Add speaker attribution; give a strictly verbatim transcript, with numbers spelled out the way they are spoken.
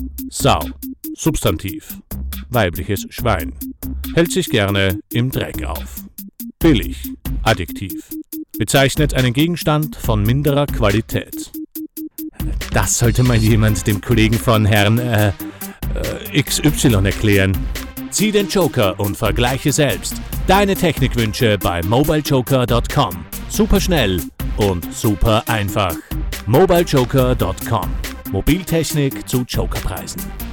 Speaker 1: Sau, Substantiv, weibliches Schwein, hält sich gerne im Dreck auf. Billig, Adjektiv, bezeichnet einen Gegenstand von minderer Qualität. Das sollte mal jemand dem Kollegen von Herrn äh, äh, X Y erklären. Zieh den Joker und vergleiche selbst. Deine Technikwünsche bei mobile joker punkt com. Super schnell und super einfach. mobile joker punkt com. Mobiltechnik zu Jokerpreisen.